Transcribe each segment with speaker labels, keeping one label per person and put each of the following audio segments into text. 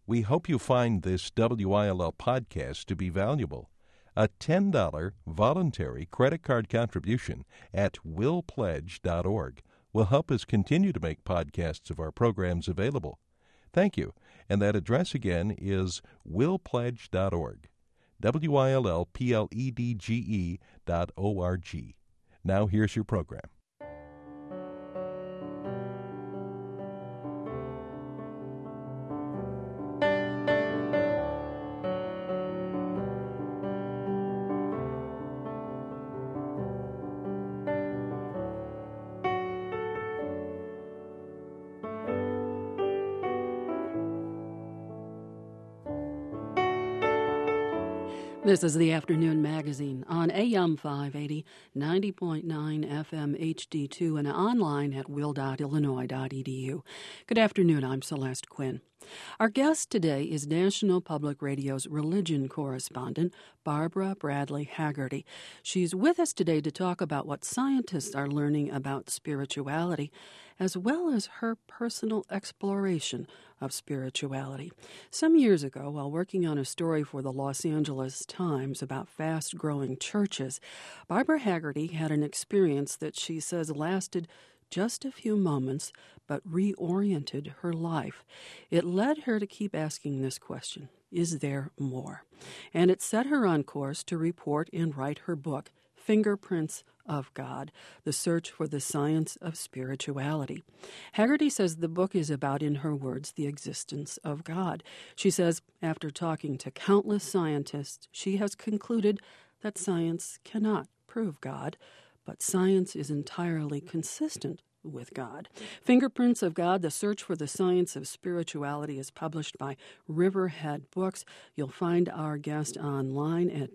Speaker 1: We hope you find this WILL podcast to be valuable. A $10 voluntary credit card contribution at willpledge.org will help us continue to make podcasts of our programs available. Thank you. And that address again is willpledge.org. WILLPLEDGE.org. Now here's your program.
Speaker 2: This is the Afternoon Magazine on AM 580, 90.9 FM HD2, and online at will.illinois.edu. Good afternoon, I'm Celeste Quinn. Our guest today is National Public Radio's religion correspondent, Barbara Bradley Haggerty. She's with us today to talk about what scientists are learning about spirituality, as well as her personal exploration of spirituality. Some years ago, while working on a story for the Los Angeles Times about fast-growing churches, Barbara Haggerty had an experience that she says lasted just a few moments, but reoriented her life. It led her to keep asking this question, is there more? And it set her on course to report and write her book, Fingerprints of God, The Search for the Science of Spirituality. Haggerty says the book is about, in her words, the existence of God. She says, after talking to countless scientists, she has concluded that science cannot prove God, but science is entirely consistent with God. Fingerprints of God, The Search for the Science of Spirituality is published by Riverhead Books. You'll find our guest online at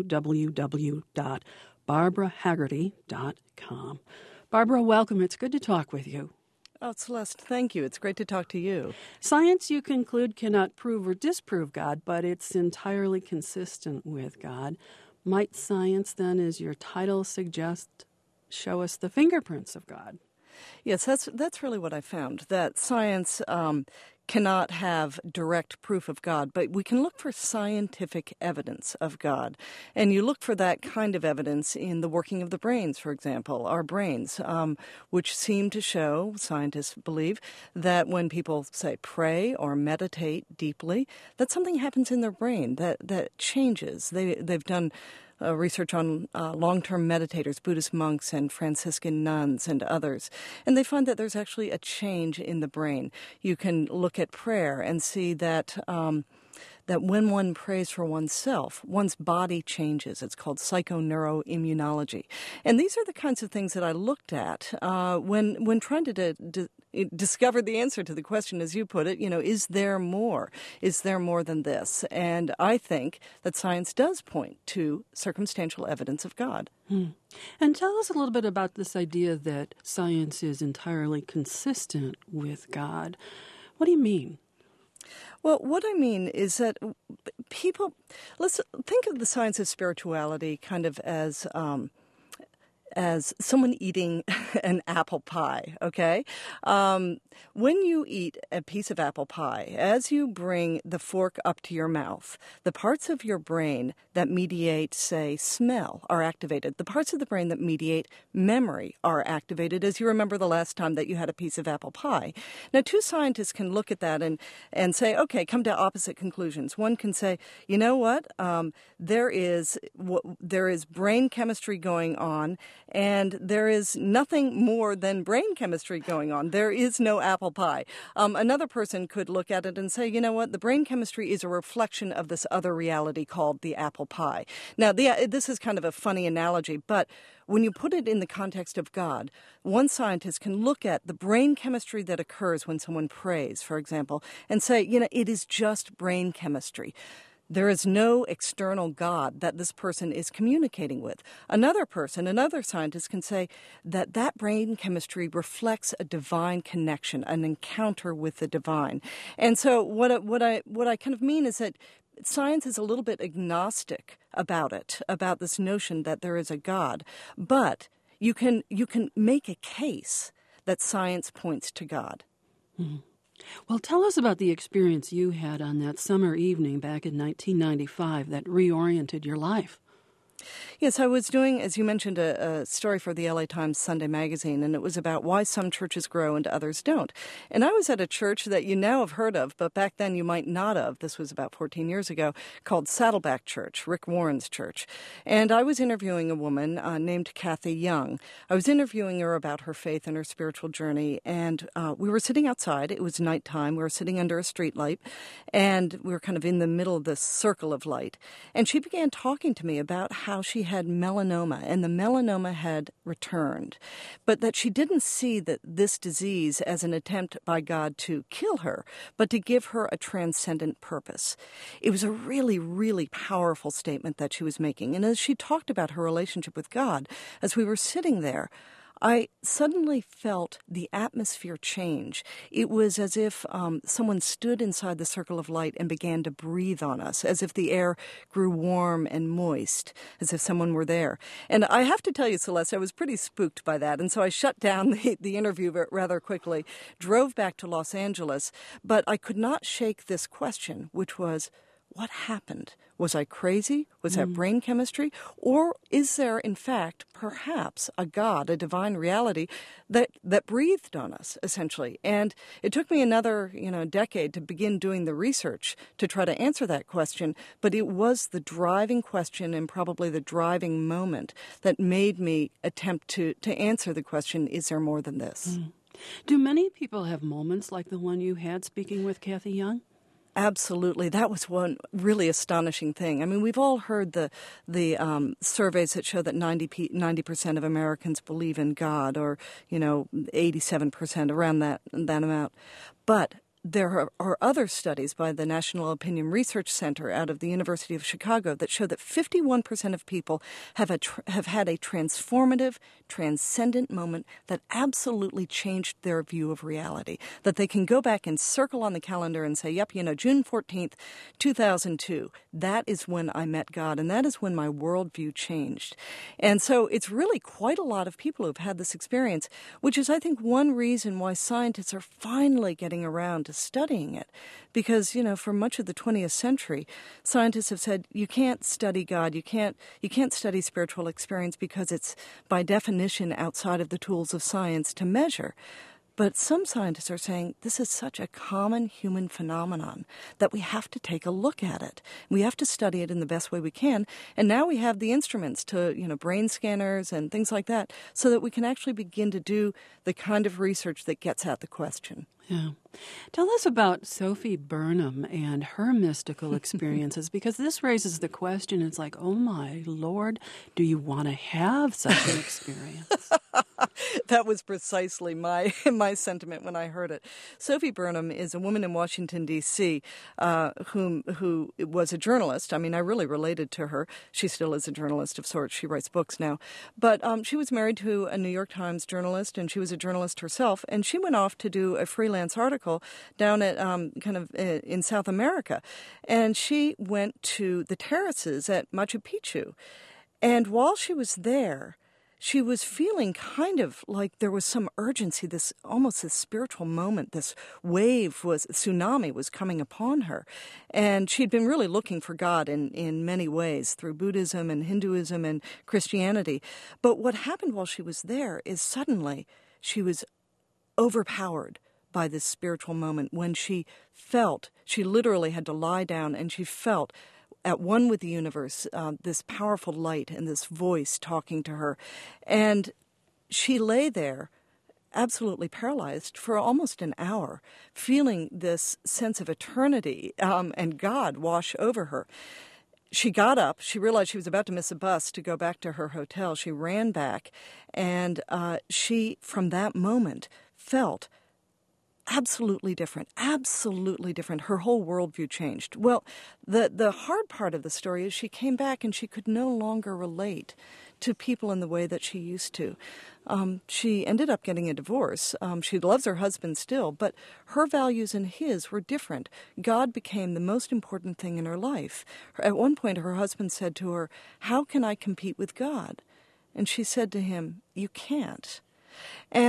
Speaker 2: www.barbarahaggerty.com. Barbara, welcome. It's good to talk with you.
Speaker 3: Oh, Celeste, thank you. It's great to talk to you.
Speaker 2: Science, you conclude, cannot prove or disprove God, but it's entirely consistent with God. Might science, then, as your title suggests, show us the fingerprints of God?
Speaker 3: Yes, that's really what I found, that science cannot have direct proof of God, but we can look for scientific evidence of God. And you look for that kind of evidence in the working of the brains, for example, our brains, which seem to show, scientists believe, that when people, say, pray or meditate deeply, that something happens in their brain that changes. They've done research on long-term meditators, Buddhist monks and Franciscan nuns and others. And they find that there's actually a change in the brain. You can look at prayer and see that that when one prays for oneself, one's body changes. It's called psychoneuroimmunology. And these are the kinds of things that I looked at when trying to discover the answer to the question, as you put it, is there more? Is there more than this? And I think that science does point to circumstantial evidence of God.
Speaker 2: And tell us a little bit about this idea that science is entirely consistent with God. What do you mean?
Speaker 3: Well, what I mean is that let's think of the science of spirituality kind of as someone eating an apple pie, okay? When you eat a piece of apple pie, as you bring the fork up to your mouth, the parts of your brain that mediate, say, smell are activated. The parts of the brain that mediate memory are activated as you remember the last time that you had a piece of apple pie. Now, two scientists can look at that and say, okay, come to opposite conclusions. One can say, you know what? There is brain chemistry going on, and there is nothing more than brain chemistry going on. There is no apple pie. Another person could look at it and say, you know what, the brain chemistry is a reflection of this other reality called the apple pie. Now, this is kind of a funny analogy, but when you put it in the context of God, one scientist can look at the brain chemistry that occurs when someone prays, for example, and say, it is just brain chemistry. There is no external God that this person is communicating with. Another scientist can say that brain chemistry reflects a divine connection, an encounter with the divine. And so what I kind of mean is that science is a little bit agnostic about this notion that there is a God, but you can make a case that science points to God.
Speaker 2: Mm-hmm. Well, tell us about the experience you had on that summer evening back in 1995 that reoriented your life.
Speaker 3: Yes, I was doing, as you mentioned, a story for the LA Times Sunday magazine, and it was about why some churches grow and others don't. And I was at a church that you now have heard of, but back then you might not have. This was about 14 years ago, called Saddleback Church, Rick Warren's church. And I was interviewing a woman named Kathy Young. I was interviewing her about her faith and her spiritual journey, and we were sitting outside. It was nighttime. We were sitting under a street light, and we were kind of in the middle of this circle of light. And she began talking to me about how she had melanoma, and the melanoma had returned, but that she didn't see that this disease as an attempt by God to kill her, but to give her a transcendent purpose. It was a really, really powerful statement that she was making. And as she talked about her relationship with God, as we were sitting there, I suddenly felt the atmosphere change. It was as if someone stood inside the circle of light and began to breathe on us, as if the air grew warm and moist, as if someone were there. And I have to tell you, Celeste, I was pretty spooked by that. And so I shut down the interview rather quickly, drove back to Los Angeles, but I could not shake this question, which was, what happened? Was I crazy? Was that brain chemistry? Or is there, in fact, perhaps a God, a divine reality that breathed on us, essentially? And it took me another, decade to begin doing the research to try to answer that question. But it was the driving question and probably the driving moment that made me attempt to answer the question, is there more than this?
Speaker 2: Do many people have moments like the one you had speaking with Kathy Young?
Speaker 3: Absolutely. That was one really astonishing thing. I mean, we've all heard the surveys that show that 90% of Americans believe in God, or, 87%, around that amount. But there are other studies by the National Opinion Research Center out of the University of Chicago that show that 51% of people have had a transformative, transcendent moment that absolutely changed their view of reality. That they can go back and circle on the calendar and say, yep, June 14th, 2002, that is when I met God, and that is when my worldview changed. And so it's really quite a lot of people who've had this experience, which is, I think, one reason why scientists are finally getting around to studying it. Because, for much of the 20th century, scientists have said you can't study God, you can't study spiritual experience because it's by definition outside of the tools of science to measure. But some scientists are saying this is such a common human phenomenon that we have to take a look at it. We have to study it in the best way we can. And now we have the instruments to, brain scanners and things like that, so that we can actually begin to do the kind of research that gets at the question.
Speaker 2: Yeah. Tell us about Sophie Burnham and her mystical experiences, because this raises the question, it's like, oh my Lord, do you want to have such an experience?
Speaker 3: That was precisely my sentiment when I heard it. Sophie Burnham is a woman in Washington, D.C., who was a journalist. I mean, I really related to her. She still is a journalist of sorts. She writes books now. But she was married to a New York Times journalist, and she was a journalist herself. And she went off to do a freelance article down at in South America. And she went to the terraces at Machu Picchu. And while she was there, she was feeling kind of like there was some urgency, almost this spiritual moment, this tsunami was coming upon her. And she'd been really looking for God in many ways, through Buddhism and Hinduism and Christianity. But what happened while she was there is suddenly she was overpowered by this spiritual moment when she literally had to lie down, and she felt at one with the universe, this powerful light and this voice talking to her. And she lay there absolutely paralyzed for almost an hour, feeling this sense of eternity and God wash over her. She got up. She realized she was about to miss a bus to go back to her hotel. She ran back, and she, from that moment, felt absolutely different. Her whole worldview changed. Well, the hard part of the story is she came back and she could no longer relate to people in the way that she used to. She ended up getting a divorce. She loves her husband still, but her values and his were different. God became the most important thing in her life. At one point, her husband said to her, "How can I compete with God?" And she said to him, "You can't." And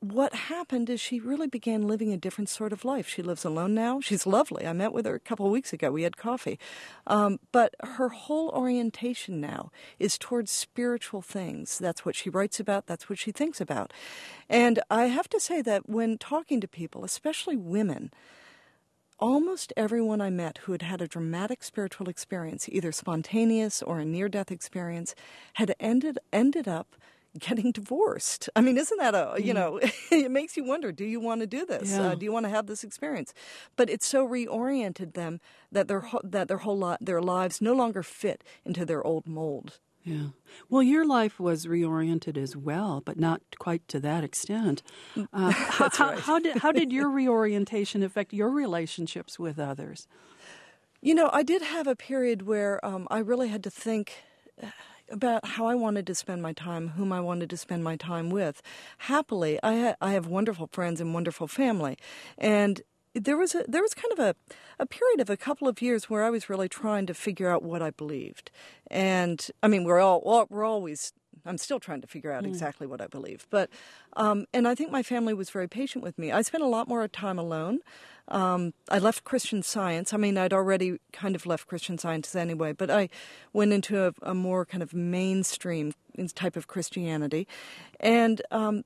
Speaker 3: what happened is she really began living a different sort of life. She lives alone now. She's lovely. I met with her a couple of weeks ago. We had coffee. But her whole orientation now is towards spiritual things. That's what she writes about. That's what she thinks about. And I have to say that when talking to people, especially women, almost everyone I met who had had a dramatic spiritual experience, either spontaneous or a near-death experience, had ended up getting divorced. I mean, isn't that it makes you wonder, do you want to do this?
Speaker 2: Yeah.
Speaker 3: Do you want to have this experience? But it so reoriented them that their lives no longer fit into their old mold.
Speaker 2: Yeah. Well, your life was reoriented as well, but not quite to that extent.
Speaker 3: That's right.
Speaker 2: How did your reorientation affect your relationships with others?
Speaker 3: I did have a period where I really had to think about how I wanted to spend my time, whom I wanted to spend my time with. Happily, I have wonderful friends and wonderful family, and there was kind of a period of a couple of years where I was really trying to figure out what I believed. And I mean, I'm still trying to figure out exactly what I believe. But and I think my family was very patient with me. I spent a lot more time alone. I left Christian Science. I mean, I'd already kind of left Christian Science anyway, but I went into a more kind of mainstream type of Christianity, and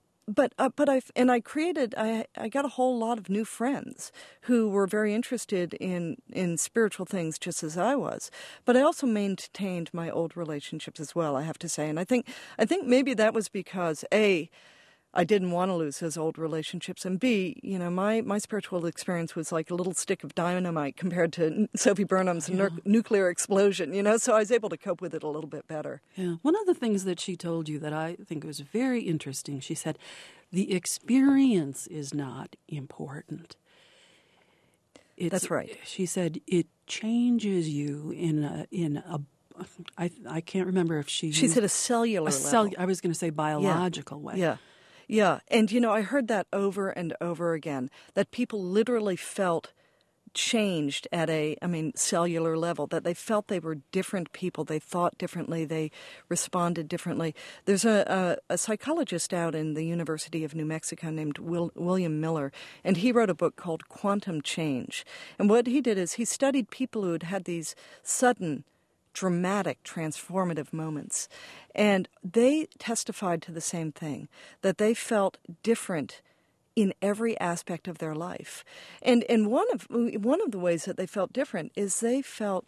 Speaker 3: I got a whole lot of new friends who were very interested in spiritual things just as I was. But I also maintained my old relationships as well, I have to say. And I think maybe that was because I didn't want to lose those old relationships, and B, my spiritual experience was like a little stick of dynamite compared to Sophie Burnham's nuclear explosion, so I was able to cope with it a little bit better.
Speaker 2: Yeah. One of the things that she told you that I think was very interesting, she said, the experience is not important.
Speaker 3: That's right.
Speaker 2: She said it changes you I can't remember if she
Speaker 3: said a cellular level.
Speaker 2: I was going to say biological way.
Speaker 3: Yeah. Yeah, and I heard that over and over again, that people literally felt changed at cellular level, that they felt they were different people, they thought differently, they responded differently. There's a psychologist out in the University of New Mexico named William Miller, and he wrote a book called Quantum Change. And what he did is he studied people who had had these sudden, dramatic, transformative moments. And they testified to the same thing, that they felt different in every aspect of their life. And one of the ways that they felt different is they felt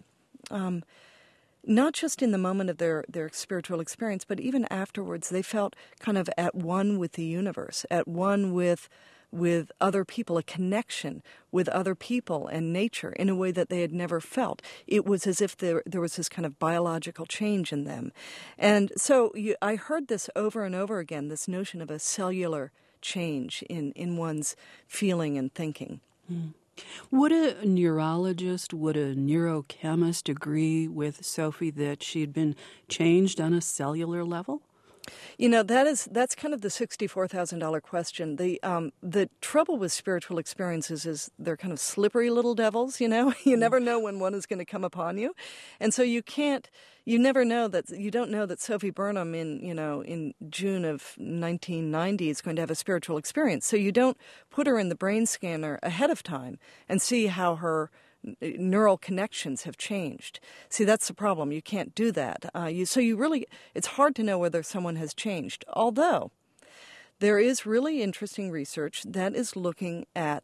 Speaker 3: not just in the moment of their spiritual experience, but even afterwards, they felt kind of at one with the universe, at one with other people, a connection with other people and nature in a way that they had never felt. It was as if there was this kind of biological change in them. And so I heard this over and over again, this notion of a cellular change in one's feeling and thinking.
Speaker 2: Mm. Would a neurologist, would a neurochemist agree with Sophie that she'd been changed on a cellular level?
Speaker 3: That's kind of the $64,000 question. The trouble with spiritual experiences is they're kind of slippery little devils. You never know when one is going to come upon you, and so you don't know that Sophie Burnham in June of 1990 is going to have a spiritual experience. So you don't put her in the brain scanner ahead of time and see how her neural connections have changed. See, that's the problem. You can't do that. It's hard to know whether someone has changed. Although there is really interesting research that is looking at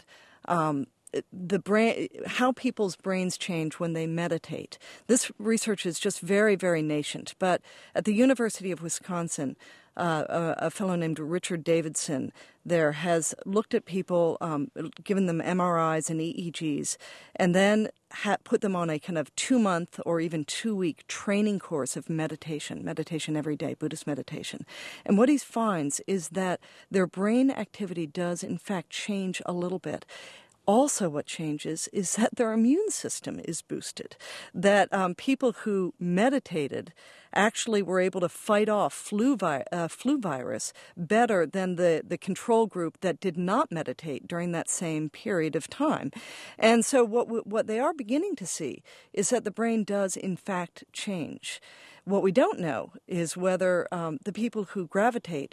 Speaker 3: the brain, how people's brains change when they meditate. This research is just very, very nascent. But at the University of Wisconsin, a fellow named Richard Davidson there has looked at people, given them MRIs and EEGs, and then put them on a kind of 2-month or even 2-week training course of meditation every day, Buddhist meditation. And what he finds is that their brain activity does, in fact, change a little bit. Also, what changes is that their immune system is boosted, that people who meditated actually were able to fight off flu virus better than the control group that did not meditate during that same period of time. And so what they are beginning to see is that the brain does, in fact, change. What we don't know is whether the people who gravitate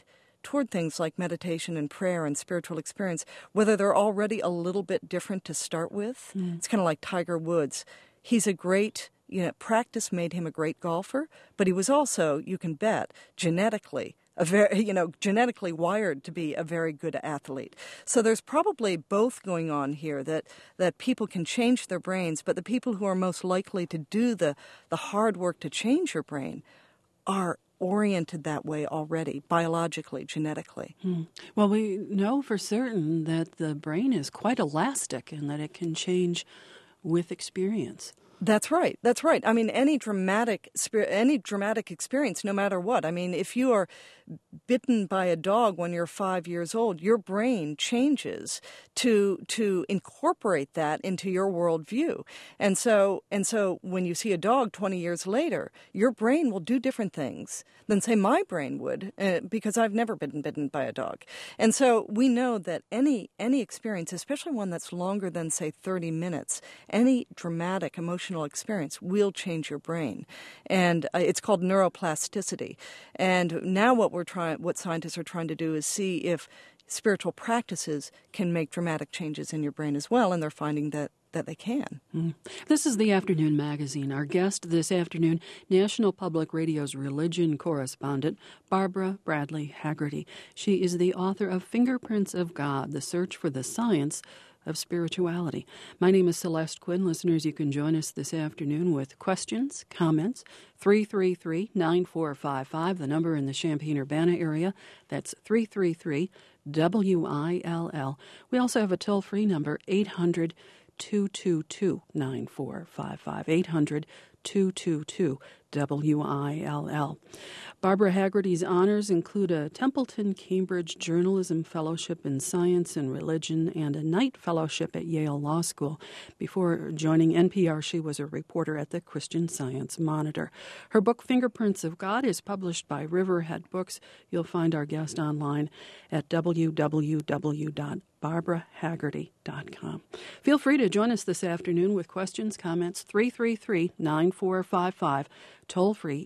Speaker 3: toward things like meditation and prayer and spiritual experience, whether they're already a little bit different to start with. It's kind of like Tiger Woods. He's a great, practice made him a great golfer, but he was also, you can bet, genetically genetically wired to be a very good athlete. So there's probably both going on here, that people can change their brains, but the people who are most likely to do the hard work to change your brain are oriented that way already, biologically, genetically.
Speaker 2: Well, we know for certain that the brain is quite elastic and that it can change with experience.
Speaker 3: That's right. That's right. I mean, any dramatic experience, no matter what. I mean, if you are bitten by a dog when you're 5 years old, your brain changes to incorporate that into your worldview. And so when you see a dog 20 years later, your brain will do different things than, say, my brain would, because I've never been bitten by a dog. And so we know that any experience, especially one that's longer than, say, 30 minutes, any dramatic emotional experience will change your brain. And it's called neuroplasticity. And now what scientists are trying to do is see if spiritual practices can make dramatic changes in your brain as well, and they're finding that they can.
Speaker 2: This is the Afternoon Magazine. Our guest this afternoon, National Public Radio's religion correspondent, Barbara Bradley Hagerty. She is the author of Fingerprints of God, The Search for the Science of Spirituality. My name is Celeste Quinn. Listeners, you can join us this afternoon with questions, comments, 333-9455, the number in the Champaign-Urbana area. That's 333-WILL. We also have a toll-free number, 800-222-9455, 800-222-WILL. Barbara Hagerty's honors include a Templeton Cambridge Journalism Fellowship in Science and Religion and a Knight Fellowship at Yale Law School. Before joining NPR, she was a reporter at the Christian Science Monitor. Her book, Fingerprints of God, is published by Riverhead Books. You'll find our guest online at www.barbarahagerty.com. Feel free to join us this afternoon with questions, comments, 333-9455, toll-free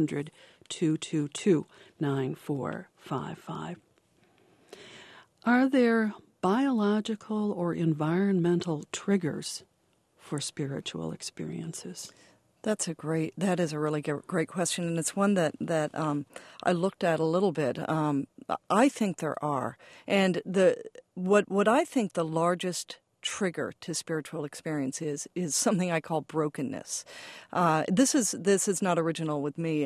Speaker 2: 800-222-9455. Are there biological or environmental triggers for spiritual experiences?
Speaker 3: That is a really great question, and it's one that I looked at a little bit. I think there are, and what I think the largest trigger to spiritual experience is something I call brokenness. This is not original with me.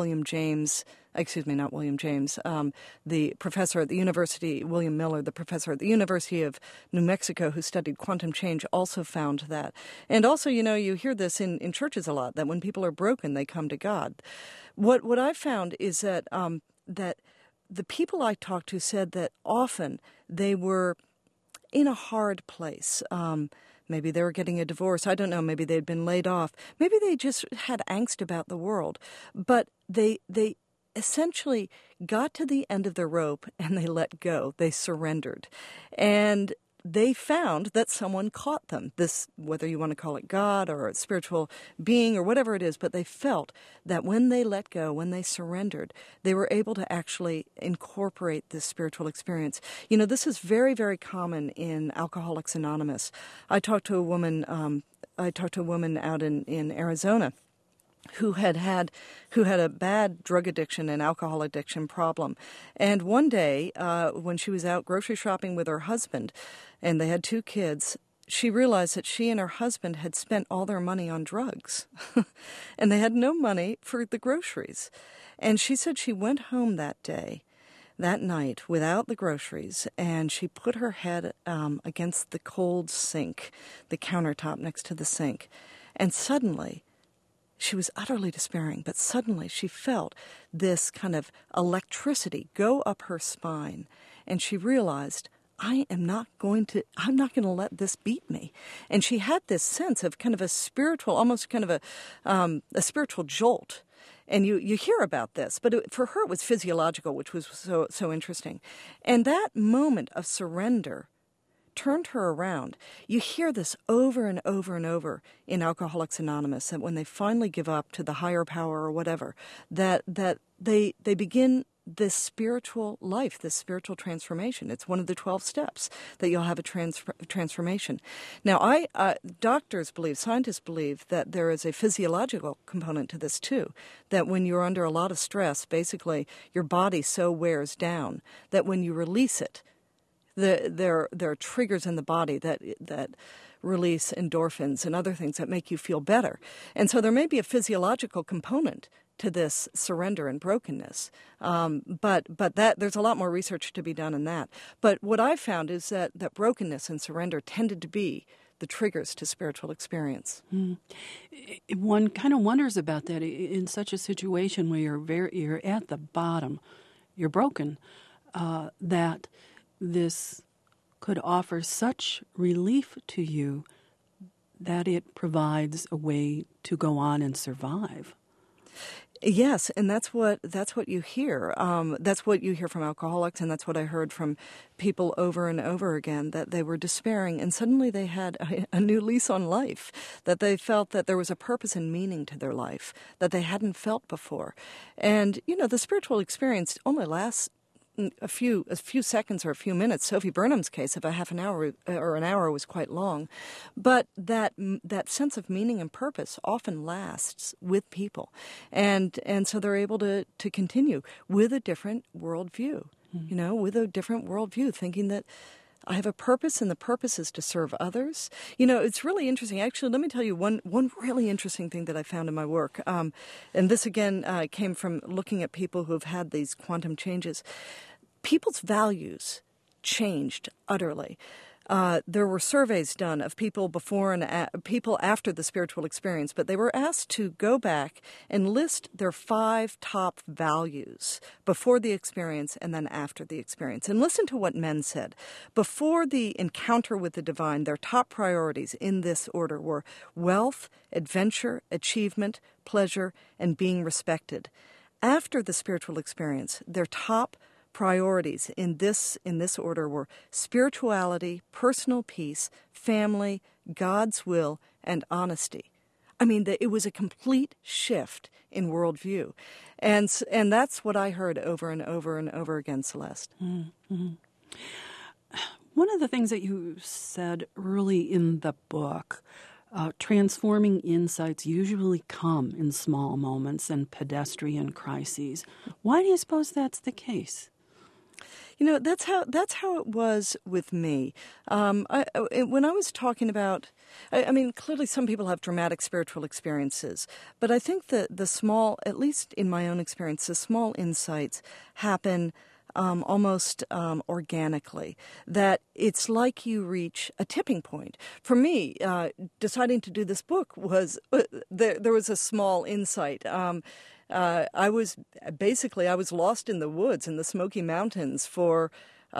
Speaker 3: The professor at the university, William Miller, the professor at the University of New Mexico who studied quantum change, also found that. And also, you hear this in churches a lot, that when people are broken, they come to God. What I found is that that the people I talked to said that often they were in a hard place. Maybe they were getting a divorce. I don't know. Maybe they'd been laid off. Maybe they just had angst about the world. But they essentially got to the end of the rope and they let go. They surrendered. And they found that someone caught them. This, whether you want to call it God or a spiritual being or whatever it is, but they felt that when they let go, when they surrendered, they were able to actually incorporate this spiritual experience. This is very, very common in Alcoholics Anonymous. I talked to a woman out in Arizona who had a bad drug addiction and alcohol addiction problem. And one day, when she was out grocery shopping with her husband, and they had 2 kids, she realized that she and her husband had spent all their money on drugs. And they had no money for the groceries. And she said she went home that night, without the groceries, and she put her head against the cold sink, the countertop next to the sink. And suddenly, she was utterly despairing, but suddenly she felt this kind of electricity go up her spine, and she realized, I'm not going to let this beat me. And she had this sense of kind of a spiritual, almost kind of a spiritual jolt. And you hear about this, but for her it was physiological, which was so interesting. And that moment of surrender turned her around. You hear this over and over and over in Alcoholics Anonymous, that when they finally give up to the higher power or whatever, that they begin this spiritual life, this spiritual transformation. It's one of the 12 steps that you'll have a transformation. Now, doctors believe, scientists believe that there is a physiological component to this too, that when you're under a lot of stress, basically your body so wears down that when you release it, there are triggers in the body that release endorphins and other things that make you feel better. And so there may be a physiological component to this surrender and brokenness. But that there's a lot more research to be done in that. But what I found is that brokenness and surrender tended to be the triggers to spiritual experience.
Speaker 2: One kind of wonders about that in such a situation where you're at the bottom, you're broken, that this could offer such relief to you that it provides a way to go on and survive.
Speaker 3: Yes, and that's what you hear. That's what you hear from alcoholics, and that's what I heard from people over and over again, that they were despairing, and suddenly they had a new lease on life, that they felt that there was a purpose and meaning to their life that they hadn't felt before. And, the spiritual experience only lasts a few seconds or a few minutes. Sophie Burnham's case of a half an hour or an hour was quite long, but that sense of meaning and purpose often lasts with people, and so they're able to continue with a different worldview. With a different worldview, thinking that I have a purpose, and the purpose is to serve others. It's really interesting. Actually, let me tell you one really interesting thing that I found in my work. And this, again, came from looking at people who have had these quantum changes. People's values changed utterly. There were surveys done of people before and people after the spiritual experience, but they were asked to go back and list their 5 top values before the experience and then after the experience. And listen to what men said. Before the encounter with the divine, their top priorities in this order were wealth, adventure, achievement, pleasure, and being respected. After the spiritual experience, their top priorities in this order were spirituality, personal peace, family, God's will, and honesty. I mean, it was a complete shift in worldview. And that's what I heard over and over and over again, Celeste.
Speaker 2: Mm-hmm. One of the things that you said early in the book, transforming insights usually come in small moments and pedestrian crises. Why do you suppose that's the case?
Speaker 3: That's how it was with me. When I was talking about, clearly some people have dramatic spiritual experiences, but I think that the small, at least in my own experience, the small insights happen almost organically, that it's like you reach a tipping point. For me, deciding to do this book was, there was a small insight. I was lost in the woods in the Smoky Mountains for,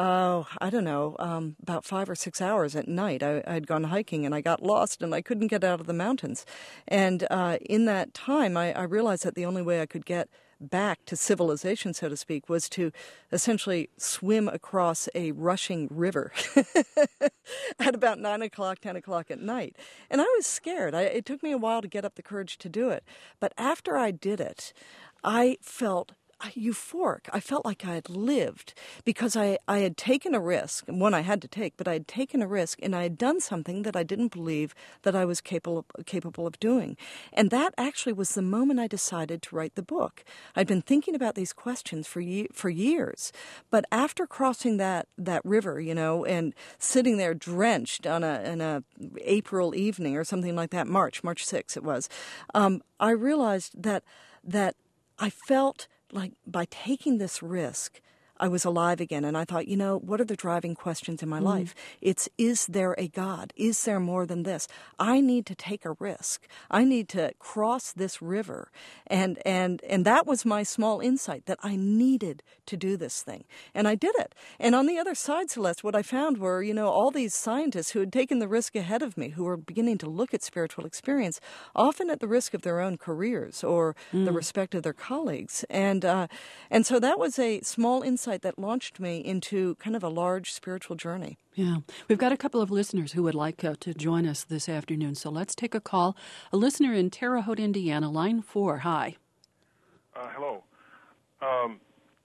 Speaker 3: about 5 or 6 hours at night. I had gone hiking and I got lost and I couldn't get out of the mountains. And in that time, I realized that the only way I could get back to civilization, so to speak, was to essentially swim across a rushing river at about 9 o'clock, 10 o'clock at night. And I was scared. It took me a while to get up the courage to do it. But after I did it, I felt euphoric. I felt like I had lived because I had taken a risk, one I had to take, but I had taken a risk and I had done something that I didn't believe that I was capable of doing. And that actually was the moment I decided to write the book. I'd been thinking about these questions for years, but after crossing that river, and sitting there drenched on a April evening or something like that, March 6th it was, I realized that I felt like by taking this risk, I was alive again. And I thought, what are the driving questions in my life? It's, is there a God? Is there more than this? I need to take a risk. I need to cross this river. And that was my small insight, that I needed to do this thing. And I did it. And on the other side, Celeste, what I found were, all these scientists who had taken the risk ahead of me, who were beginning to look at spiritual experience, often at the risk of their own careers or the respect of their colleagues. And so that was a small insight that launched me into kind of a large spiritual journey.
Speaker 2: Yeah. We've got a couple of listeners who would like to join us this afternoon, so let's take a call. A listener in Terre Haute, Indiana, line 4. Hi.
Speaker 4: Hello.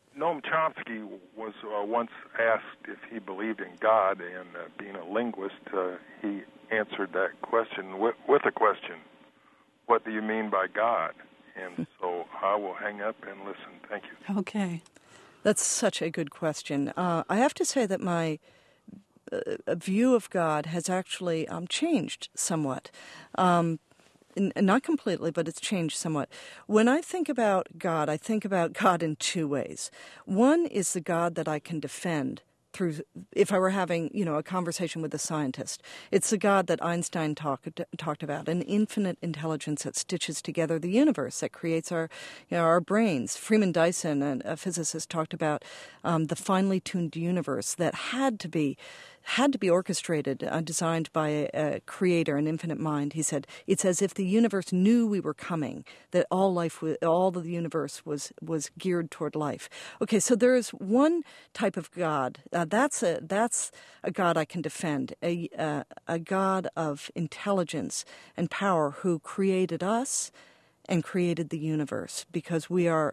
Speaker 4: Noam Chomsky was once asked if he believed in God, and being a linguist, he answered that question with a question: what do you mean by God? And so I will hang up and listen. Thank you.
Speaker 2: Okay.
Speaker 3: That's such a good question. I have to say that my view of God has actually changed somewhat. Not completely, but it's changed somewhat. When I think about God, I think about God in two ways. One is the God that I can defend through, if I were having, a conversation with a scientist. It's the God that Einstein talked about, an infinite intelligence that stitches together the universe, that creates our brains. Freeman Dyson, a physicist, talked about the finely tuned universe that had to be orchestrated, designed by a creator, an infinite mind. He said, it's as if the universe knew we were coming, that all of the universe was geared toward life. Okay, so there is one type of God. That's a God I can defend, a God of intelligence and power who created us and created the universe, because we are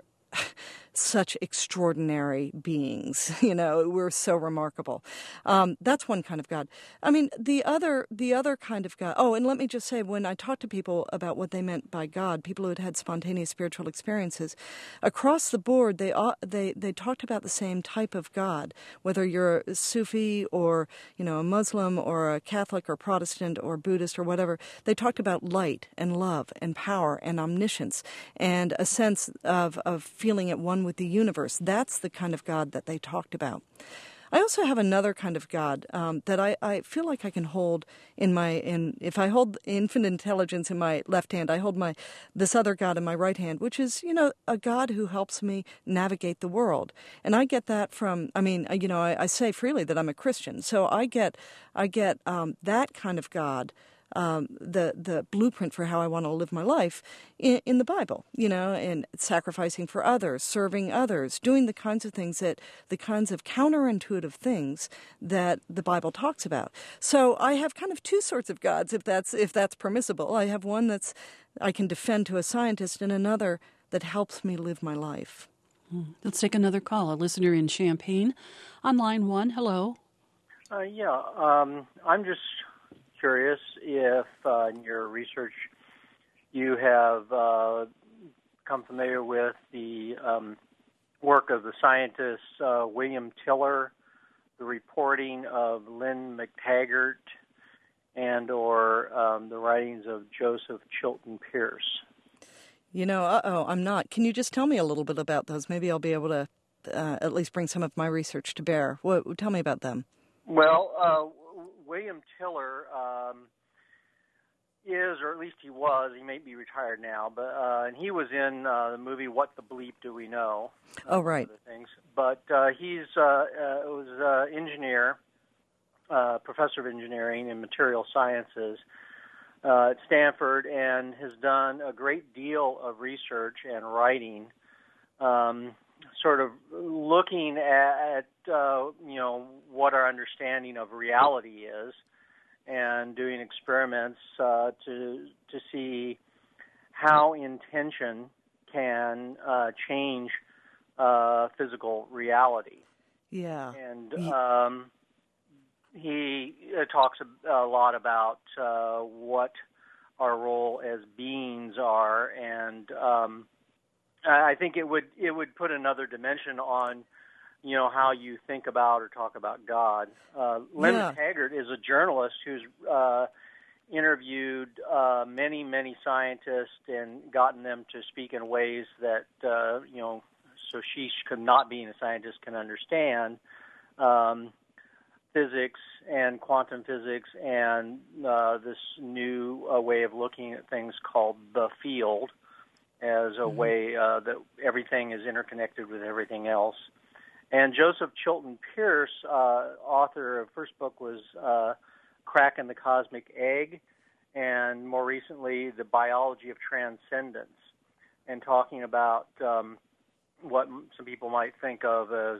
Speaker 3: such extraordinary beings. We're so remarkable. That's one kind of God. I mean, the other kind of God. Oh, and let me just say, when I talk to people about what they meant by God, people who had spontaneous spiritual experiences, across the board, they talked about the same type of God, whether you're a Sufi or a Muslim or a Catholic or Protestant or Buddhist or whatever. They talked about light and love and power and omniscience and a sense of feeling at one with the universe. That's the kind of God that they talked about. I also have another kind of God that I feel like I can hold if I hold infinite intelligence in my left hand, I hold this other God in my right hand, which is, a God who helps me navigate the world. And I get that from, I say freely that I'm a Christian, so I get that kind of God, the blueprint for how I want to live my life in the Bible, and sacrificing for others, serving others, doing the kinds of counterintuitive things that the Bible talks about. So I have kind of two sorts of gods, if that's permissible. I have one I can defend to a scientist, and another that helps me live my life.
Speaker 2: Let's take another call. A listener in Champaign on line 1. Hello.
Speaker 5: I'm just curious if in your research you have come familiar with the work of the scientist William Tiller, the reporting of Lynn McTaggart, and or the writings of Joseph Chilton Pearce.
Speaker 3: I'm not. Can you just tell me a little bit about those? Maybe I'll be able to at least bring some of my research to bear. Tell me about them.
Speaker 5: Well, William Tiller is, or at least he was, he may be retired now, but and he was in the movie What the Bleep Do We Know?
Speaker 3: Oh, right.
Speaker 5: Other things. But he's was an engineer, professor of engineering and material sciences at Stanford, and has done a great deal of research and writing, sort of looking at what our understanding of reality is, and doing experiments to see how intention can change physical reality.
Speaker 3: Yeah.
Speaker 5: And he talks a lot about what our role as beings are, and I think it would put another dimension on how you think about or talk about God. Lynn McTaggart is a journalist who's interviewed many, many scientists and gotten them to speak in ways that, so she could not being a scientist can understand physics and quantum physics and this new way of looking at things called the field as a way that everything is interconnected with everything else. And Joseph Chilton Pearce, author of first book was Crack in the Cosmic Egg, and more recently, The Biology of Transcendence, and talking about what some people might think of as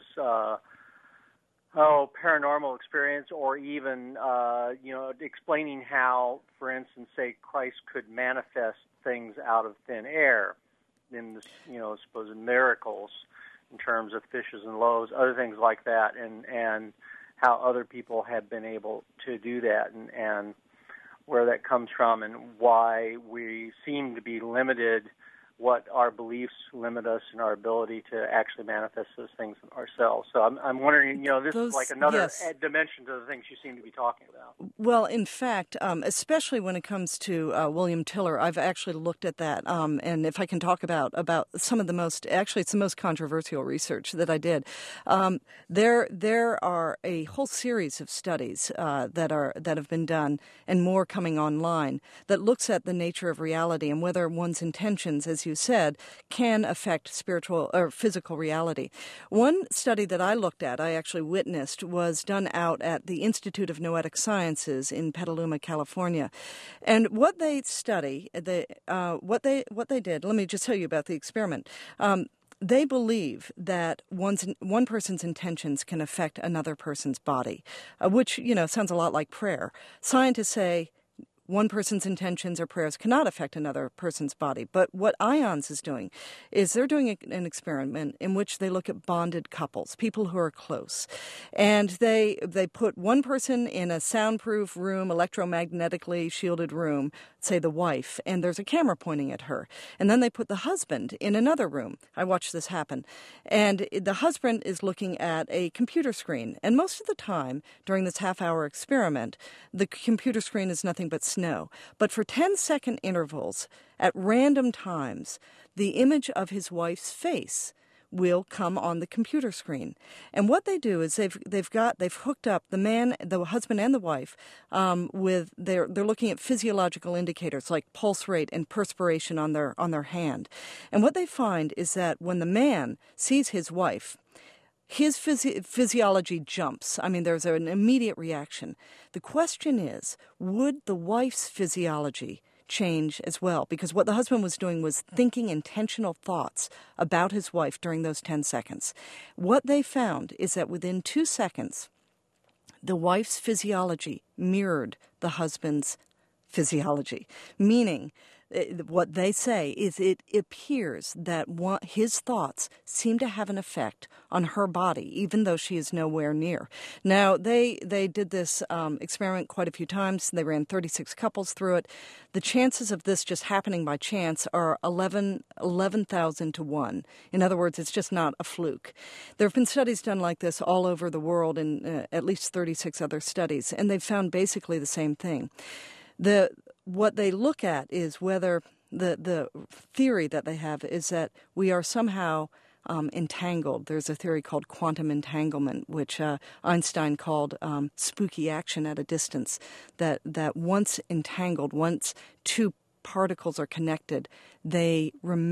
Speaker 5: paranormal experience, or even explaining how, for instance, say Christ could manifest things out of thin air in this, supposed miracles. in terms of fishes and loaves, other things like that, and how other people have been able to do that, and where that comes from, and why we seem to be limited, what our beliefs limit us in our ability to actually manifest those things ourselves. So I'm wondering, this is like another dimension to the things you seem to be talking about.
Speaker 3: Well, in fact, especially when it comes to William Tiller, I've actually looked at that. And if I can talk about some of the it's the most controversial research that I did. There are a whole series of studies that have been done, and more coming online, that looks at the nature of reality and whether one's intentions, as you said, can affect spiritual or physical reality. One study that I looked at, I actually witnessed, was done out at the Institute of Noetic Sciences in Petaluma, California. And what they study, what they did, let me just tell you about the experiment. They believe that one person's intentions can affect another person's body, which, sounds a lot like prayer. Scientists say one person's intentions or prayers cannot affect another person's body. But what IONS is doing is they're doing an experiment in which they look at bonded couples, people who are close. And they put one person in a soundproof room, electromagnetically shielded room, say the wife, and there's a camera pointing at her. And then they put the husband in another room. I watched this happen. And the husband is looking at a computer screen. And most of the time during this half-hour experiment, the computer screen is nothing but snow. But for 10-second intervals, at random times, the image of his wife's face will come on the computer screen. And what they do is they've hooked up the husband and the wife with they're looking at physiological indicators like pulse rate and perspiration on their hand. And what they find is that when the man sees his wife, his physiology jumps. I mean, there's an immediate reaction. The question is, would the wife's physiology change as well? Because what the husband was doing was thinking intentional thoughts about his wife during those 10 seconds. What they found is that within 2 seconds, the wife's physiology mirrored the husband's physiology, meaning what they say is it appears that his thoughts seem to have an effect on her body, even though she is nowhere near. Now, they did this experiment quite a few times. They ran 36 couples through it. The chances of this just happening by chance are 11,000 to 1. In other words, it's just not a fluke. There have been studies done like this all over the world in at least 36 other studies, and they've found basically the same thing. What they look at is whether the theory that they have is that we are somehow entangled. There's a theory called quantum entanglement, which Einstein called spooky action at a distance, that once entangled, once two particles are connected, they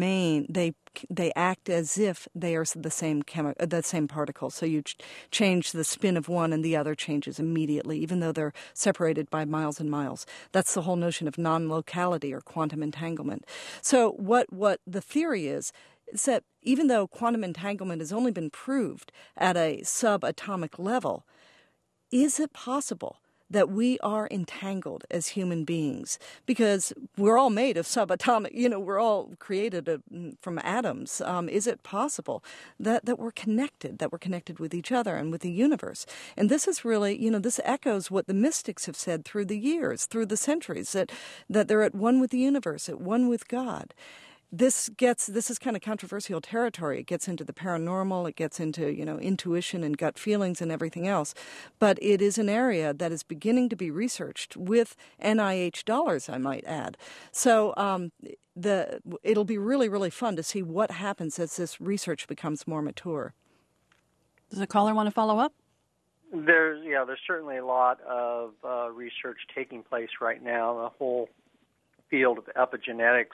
Speaker 3: act as if they are the same particle. So you change the spin of one and the other changes immediately, even though they're separated by miles and miles. That's the whole notion of non-locality or quantum entanglement. So what the theory is that even though quantum entanglement has only been proved at a subatomic level, is it possible that we are entangled as human beings? Because we're all made of subatomic, we're all created from atoms. Is it possible that we're connected with each other and with the universe? And this is really, this echoes what the mystics have said through the years, through the centuries, that they're at one with the universe, at one with God. This is kind of controversial territory. It gets into the paranormal, it gets into, intuition and gut feelings and everything else. But it is an area that is beginning to be researched with NIH dollars, I might add. So it'll be really, really fun to see what happens as this research becomes more mature.
Speaker 2: Does a caller want to follow up?
Speaker 5: There's certainly a lot of research taking place right now. The whole field of epigenetics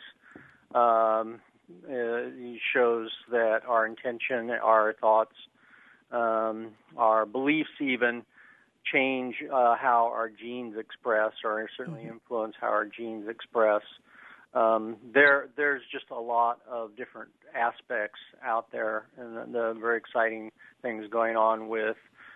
Speaker 5: shows that our intention, our thoughts, our beliefs even change how our genes express, or certainly influence how our genes express. There's just a lot of different aspects out there, and the very exciting things going on with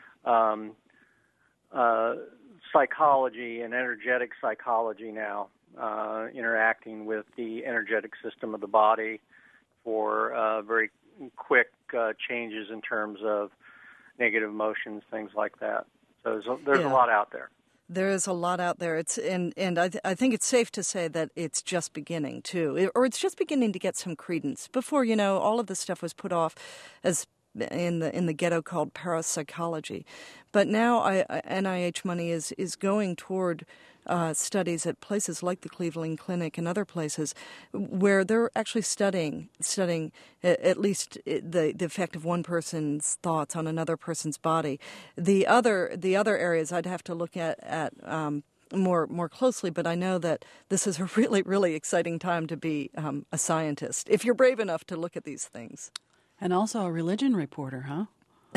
Speaker 5: psychology and energetic psychology now. Interacting with the energetic system of the body for very quick changes in terms of negative emotions, things like that. So there's a lot out there.
Speaker 3: There is a lot out there. I think it's safe to say that it's just beginning too, or it's just beginning to get some credence. Before, all of this stuff was put off as in the ghetto called parapsychology, but now NIH money is going toward studies at places like the Cleveland Clinic and other places where they're actually studying at least the effect of one person's thoughts on another person's body. The other areas I'd have to look at more closely, but I know that this is a really, really exciting time to be a scientist, if you're brave enough to look at these things.
Speaker 2: And also a religion reporter, huh?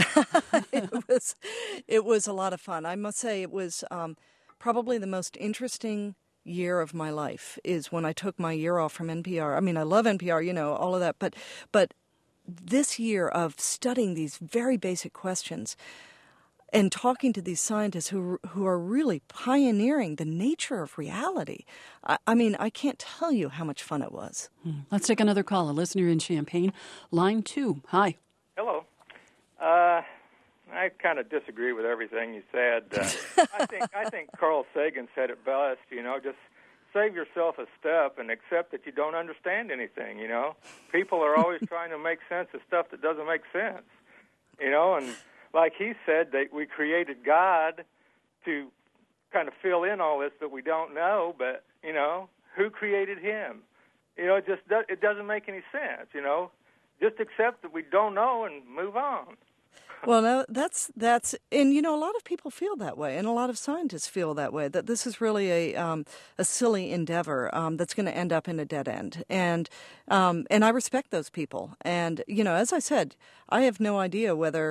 Speaker 3: It was a lot of fun. I must say it was probably the most interesting year of my life is when I took my year off from NPR. I mean, I love NPR, all of that, but this year of studying these very basic questions and talking to these scientists who are really pioneering the nature of reality. I mean, I can't tell you how much fun it was.
Speaker 2: Let's take another call. A listener in Champaign, line 2. Hi.
Speaker 6: Hello. I kind of disagree with everything you said. I think Carl Sagan said it best. Just save yourself a step and accept that you don't understand anything. People are always trying to make sense of stuff that doesn't make sense. And like he said, that we created God to kind of fill in all this that we don't know, but, who created him? It doesn't make any sense, Just accept that we don't know and move on.
Speaker 3: Well, no, that's and a lot of people feel that way, and a lot of scientists feel that way, that this is really a silly endeavor that's going to end up in a dead end, and I respect those people. And as I said, I have no idea whether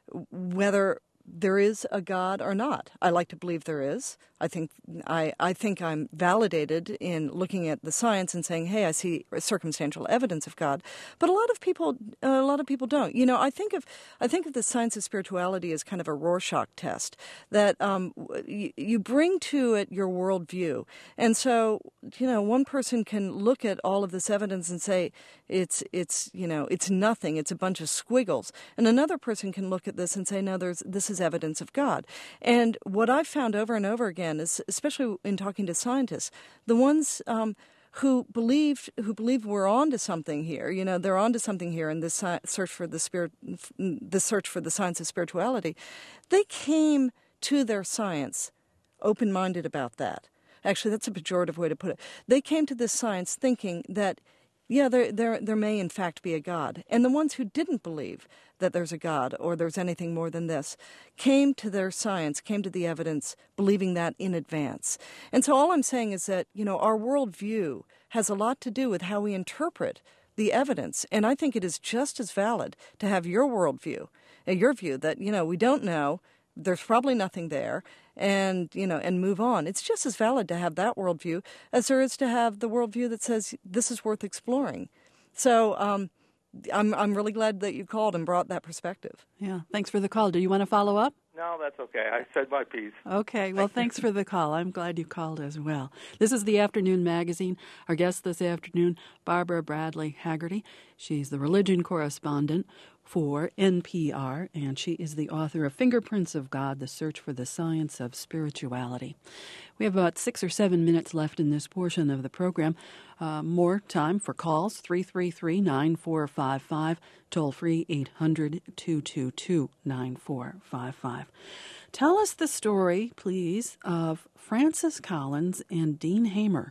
Speaker 3: there is a God or not. I like to believe there is. I think I'm validated in looking at the science and saying, "Hey, I see circumstantial evidence of God." But a lot of people don't. I think of the science of spirituality as kind of a Rorschach test that you bring to it your worldview, and so one person can look at all of this evidence and say it's nothing. It's a bunch of squiggles, and another person can look at this and say, "No, this is evidence of God." And what I've found over and over again is, especially in talking to scientists, the ones who believe we're onto something here. They're onto something here in this search for the science of spirituality. They came to their science open-minded about that. Actually, that's a pejorative way to put it. They came to this science thinking that, yeah, there may in fact be a God. And the ones who didn't believe that there's a God or there's anything more than this came to their science, came to the evidence, believing that in advance. And so all I'm saying is that, our worldview has a lot to do with how we interpret the evidence. And I think it is just as valid to have your worldview, your view that, we don't know, there's probably nothing there, and move on. It's just as valid to have that worldview as there is to have the worldview that says this is worth exploring. So I'm really glad that you called and brought that perspective.
Speaker 2: Yeah, thanks for the call. Do you want to follow up?
Speaker 6: No, that's okay. I said my piece.
Speaker 2: Okay, well, thanks for the call. I'm glad you called as well. This is the Afternoon Magazine. Our guest this afternoon, Barbara Bradley Haggerty. She's the religion correspondent for NPR, and she is the author of Fingerprints of God, The Search for the Science of Spirituality. We have about 6 or 7 minutes left in this portion of the program. More time for calls, 333-9455, toll-free 800-222-9455. Tell us the story, please, of Francis Collins and Dean Hamer.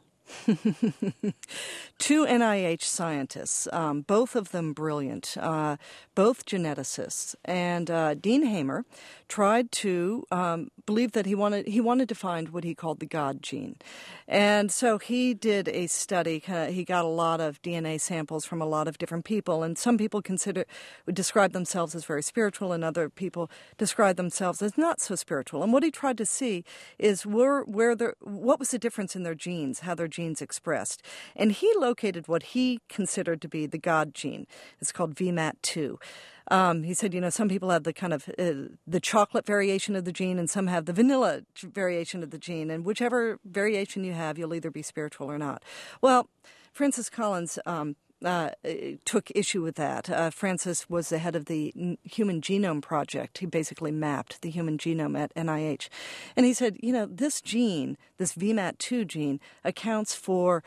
Speaker 3: Two NIH scientists, both of them brilliant, both geneticists, and Dean Hamer tried to believe that he wanted to find what he called the God gene, and so he did a study. He got a lot of DNA samples from a lot of different people, and some people would describe themselves as very spiritual, and other people describe themselves as not so spiritual. And what he tried to see is what was the difference in their genes, how their genes expressed. And he located what he considered to be the God gene. It's called VMAT2. He said, some people have the kind of the chocolate variation of the gene, and some have the vanilla variation of the gene. And whichever variation you have, you'll either be spiritual or not. Well, Francis Collins took issue with that. Francis was the head of the Human Genome Project. He basically mapped the human genome at NIH. And he said, this gene, this VMAT2 gene, accounts for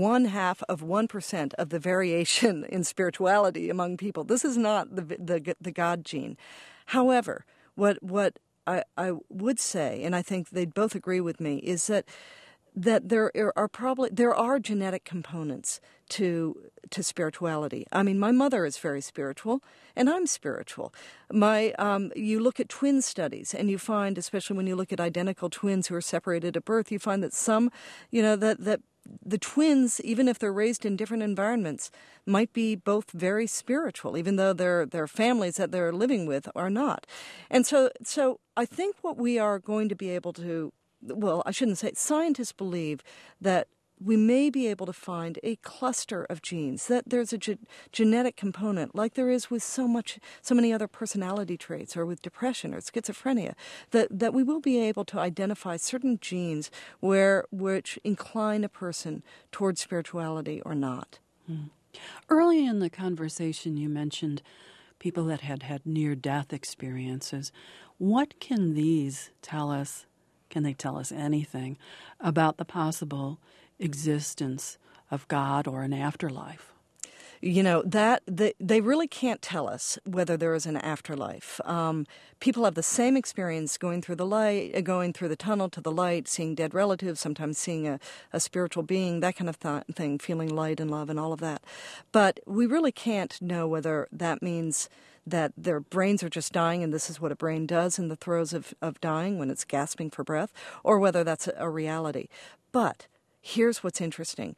Speaker 3: 0.5% of the variation in spirituality among people. This is not the God gene. However, what I would say, and I think they'd both agree with me, is that there are genetic components to spirituality. I mean, my mother is very spiritual, and I'm spiritual. You look at twin studies, and you find, especially when you look at identical twins who are separated at birth, you find that some, that the twins, even if they're raised in different environments, might be both very spiritual, even though their families that they're living with are not. And so I think what we are going to be able to, well, I shouldn't say, scientists believe that we may be able to find a cluster of genes, that there's a genetic component, like there is with so many other personality traits, or with depression or schizophrenia, that we will be able to identify certain genes which incline a person towards spirituality or not.
Speaker 2: Early in the conversation, you mentioned people that had near-death experiences. What can these tell us? Can they tell us anything about the possible existence of God or an afterlife?
Speaker 3: That they really can't tell us whether there is an afterlife. People have the same experience going through the tunnel to the light, seeing dead relatives, sometimes seeing a spiritual being, that kind of thing, feeling light and love and all of that. But we really can't know whether that means that their brains are just dying, and this is what a brain does in the throes of dying when it's gasping for breath, or whether that's a reality. But here's what's interesting.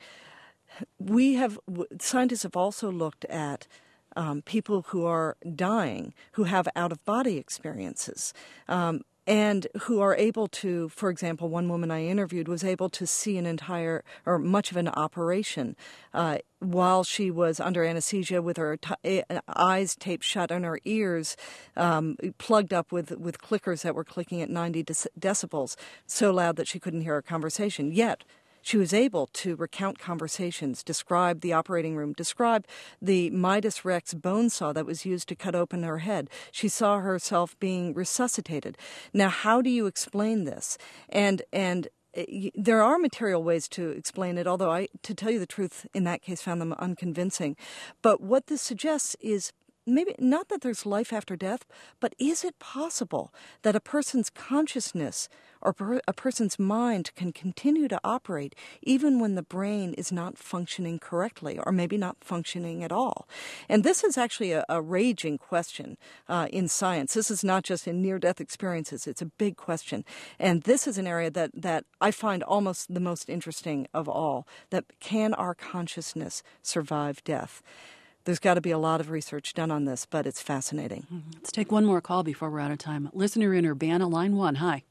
Speaker 3: Scientists have also looked at people who are dying, who have out-of-body experiences, and who are able to, for example, one woman I interviewed was able to see much of an operation while she was under anesthesia, with her eyes taped shut and her ears plugged up with clickers that were clicking at 90 decibels, so loud that she couldn't hear a conversation. Yet she was able to recount conversations, describe the operating room, describe the Midas Rex bone saw that was used to cut open her head. She saw herself being resuscitated. Now, how do you explain this? And there are material ways to explain it, although I, to tell you the truth, in that case found them unconvincing. But what this suggests is maybe not that there's life after death, but is it possible that a person's consciousness or a person's mind can continue to operate even when the brain is not functioning correctly, or maybe not functioning at all? And this is actually a raging question in science. This is not just in near-death experiences. It's a big question. And this is an area that I find almost the most interesting of all, that can our consciousness survive death? There's got to be a lot of research done on this, but it's fascinating.
Speaker 2: Let's take one more call before we're out of time. Listener in Urbana, line 1. Hi.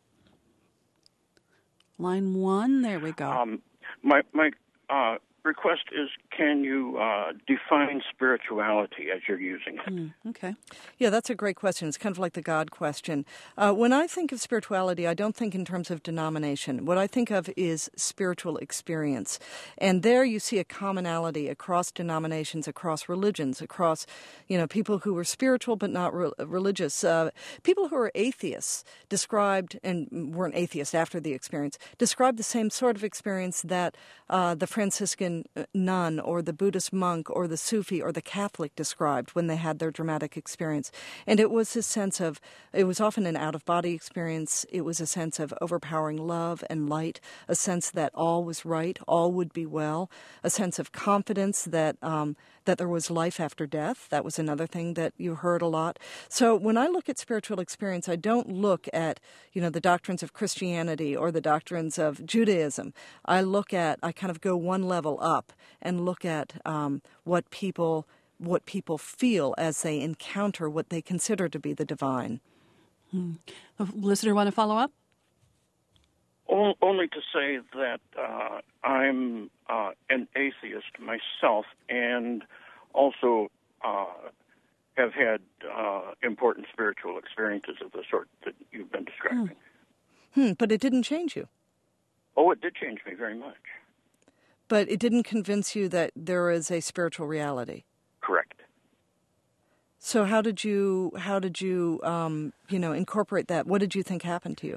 Speaker 2: Line 1, there we go.
Speaker 7: My request is, can you define spirituality as you're using it?
Speaker 2: Okay.
Speaker 3: Yeah, that's a great question. It's kind of like the God question. When I think of spirituality, I don't think in terms of denomination. What I think of is spiritual experience. And there you see a commonality across denominations, across religions, across, people who were spiritual but not religious. People who are atheists described, and weren't atheists after the experience, described the same sort of experience that the Franciscan nun or the Buddhist monk or the Sufi or the Catholic described when they had their dramatic experience. And it was a sense of, it was often an out-of-body experience. It was a sense of overpowering love and light, a sense that all was right, all would be well, a sense of confidence that there was life after death. That was another thing that you heard a lot. So when I look at spiritual experience, I don't look at, the doctrines of Christianity or the doctrines of Judaism. I kind of go one level up and look at what people feel as they encounter what they consider to be the divine.
Speaker 2: Listener, want to follow up?
Speaker 7: Only to say that I'm an atheist myself, and also have had important spiritual experiences of the sort that you've been describing.
Speaker 3: But it didn't change you.
Speaker 7: Oh, it did change me very much.
Speaker 3: But it didn't convince you that there is a spiritual reality.
Speaker 7: Correct.
Speaker 3: So how did you incorporate that? What did you think happened to you?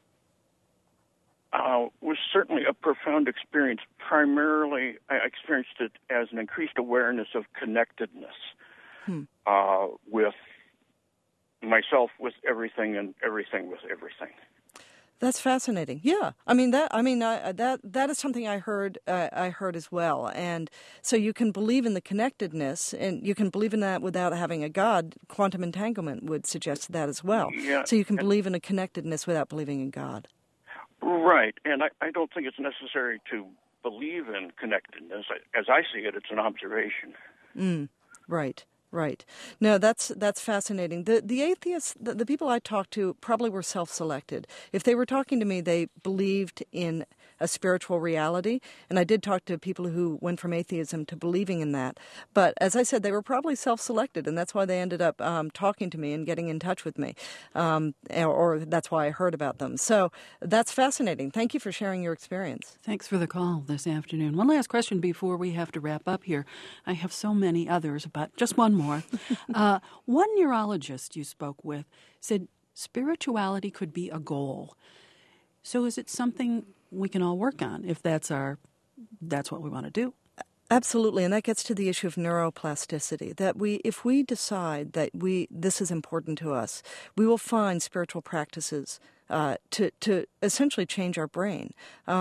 Speaker 7: Was certainly a profound experience. Primarily, I experienced it as an increased awareness of connectedness with myself, with everything, and everything with everything.
Speaker 3: That's fascinating. Yeah, that is something I heard as well. And so you can believe in the connectedness, and you can believe in that without having a God. Quantum entanglement would suggest that as well.
Speaker 7: Yeah,
Speaker 3: so you can believe in a connectedness without believing in God.
Speaker 7: Right, and I don't think it's necessary to believe in connectedness. As I see it, it's an observation.
Speaker 3: Right. No, that's fascinating. The atheists, the people I talked to probably were self-selected. If they were talking to me, they believed in a spiritual reality, and I did talk to people who went from atheism to believing in that. But as I said, they were probably self-selected, and that's why they ended up talking to me and getting in touch with me, or that's why I heard about them. So that's fascinating. Thank you for sharing your experience.
Speaker 2: Thanks for the call this afternoon. One last question before we have to wrap up here. I have so many others, but just one more. One neurologist you spoke with said spirituality could be a goal. So is it something we can all work on if that's what we want to do?
Speaker 3: Absolutely, and that gets to the issue of neuroplasticity, that if we decide that this is important to us, we will find spiritual practices to essentially change our brain,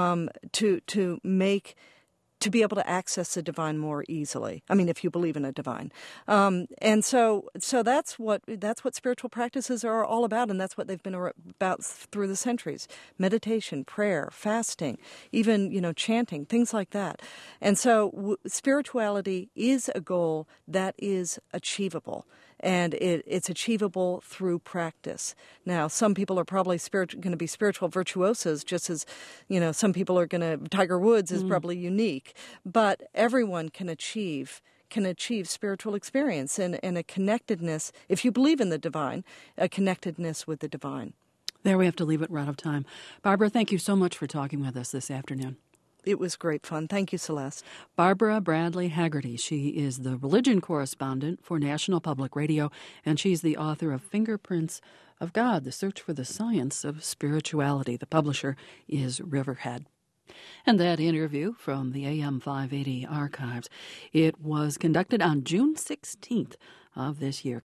Speaker 3: to be able to access the divine more easily. I mean, if you believe in a divine. And so that's what spiritual practices are all about, and that's what they've been about through the centuries. Meditation, prayer, fasting, even, chanting, things like that. And so spirituality is a goal that is achievable. And it's achievable through practice. Now, some people are probably going to be spiritual virtuosos, just as, some people are Tiger Woods is probably unique. But everyone can achieve spiritual experience and a connectedness, if you believe in the divine, a connectedness with the divine.
Speaker 2: There we have to leave it. We're out of time. Barbara, thank you so much for talking with us this afternoon.
Speaker 3: It was great fun. Thank you, Celeste.
Speaker 2: Barbara Bradley Haggerty. She is the religion correspondent for National Public Radio, and she's the author of Fingerprints of God, The Search for the Science of Spirituality. The publisher is Riverhead. And that interview from the AM 580 archives, it was conducted on June 16th of this year.